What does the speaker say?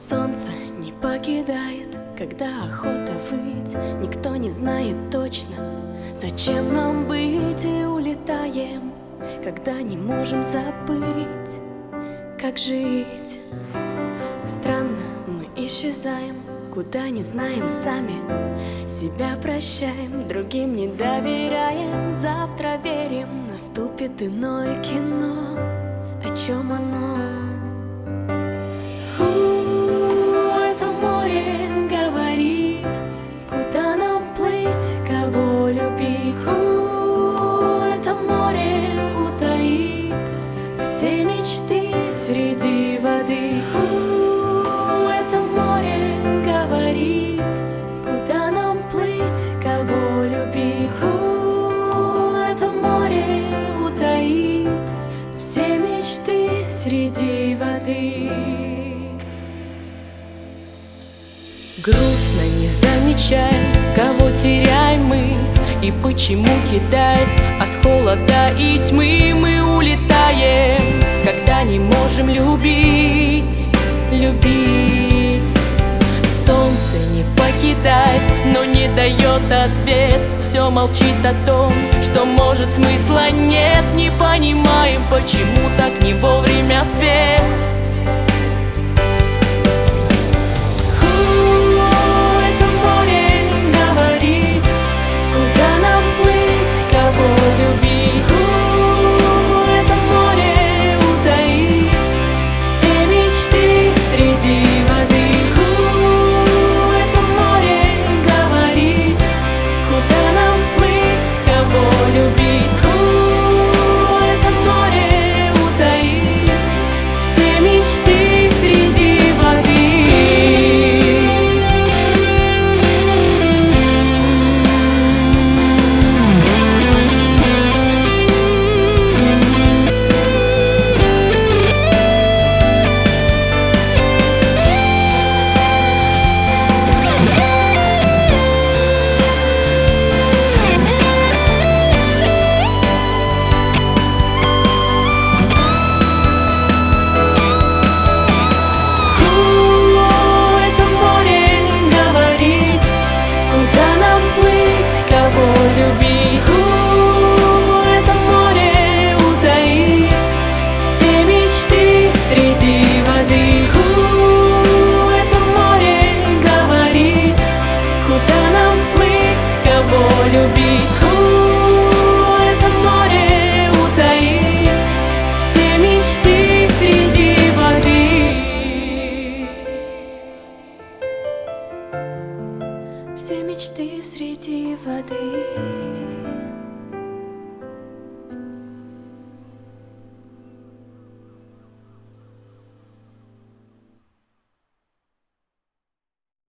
Солнце не покидает, когда охота выть. Никто не знает точно, зачем нам быть. И улетаем, когда не можем забыть, как жить. Странно, мы исчезаем, куда не знаем сами. Себя прощаем, другим не доверяем. Завтра верим, наступит иное кино. О чем оно? Это море говорит, куда нам плыть, кого любить. Это море утаит все мечты среди воды. Это море говорит, куда нам плыть, кого любить. Это море утаит все мечты среди воды. Грустно не замечаем, кого теряем мы, и почему кидает от холода и тьмы. Мы улетаем, когда не можем любить, любить. Солнце не покидает, но не дает ответ. Все молчит о том, что может смысла нет. Не понимаем, почему так не вовремя свет. Любить. Это море утаит все мечты среди воды. Все мечты среди воды.